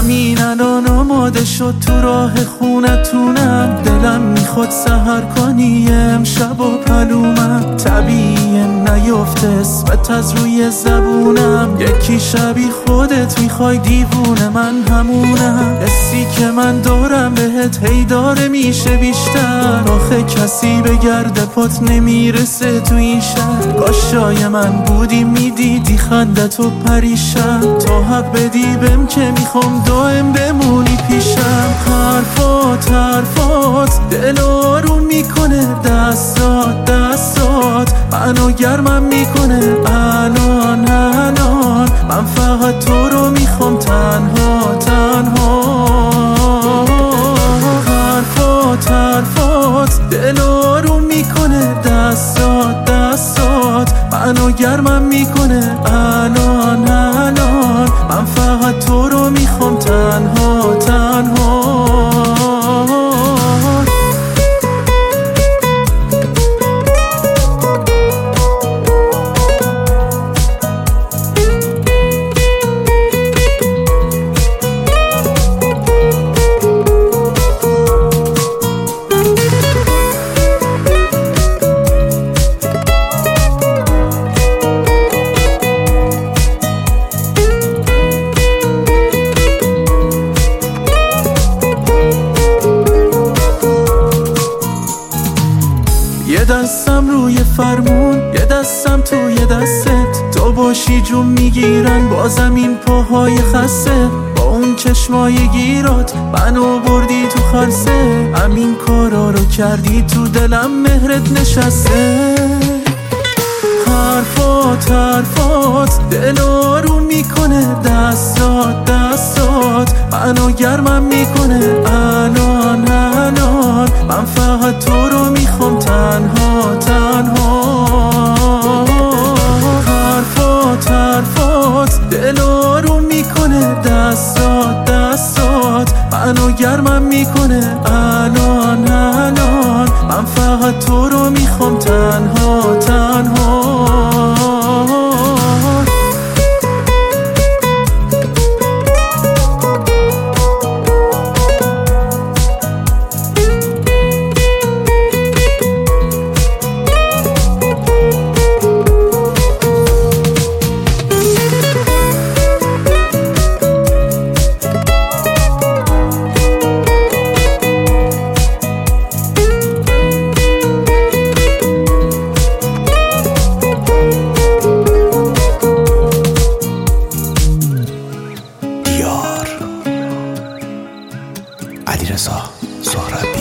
همین الان آماده شد تو راه خونتونم. دلم میخواد سحر کنی امشب و پلومم. طبیعیه نیفته اسمت از روی زبونم. یکی شبی خودت میخوای دیوونه من همونم. حسی که من دارم بهت هی داره میشه بیشتر. آخه کسی به گرد پات نمیرسه تو این شهر. کاشای من بودی میدیدی خندتو پریشم. تا حق بدی بهم که میخوام دائم بمونی پیشم. حرفات دل آروم میکنه. دستات منو گرمم میکنه. الان من فقط تو رو میخوام تنها. حرفات دل آروم میکنه. دستات منو گرمم میکنه. الان من فقط تو رو میخوام تنها. یه دستم روی فرمون، یه دستم توی دستت. تو باشی جون میگیرن بازم این پاهای خسته. با اون چشمای گیرات منو بردی تو خلسه. همین کارا رو کردی تو دلم مهرت نشسته. حرفات دل آروم میکنه. دستات منو گرمم میکنه. الان من فقط تو رو میخوام تنها. حرفات دل آروم میکنه. دستات منو گرمم میکنه. الان من فقط تو رو میخوام تنها. علیرضا سهراب.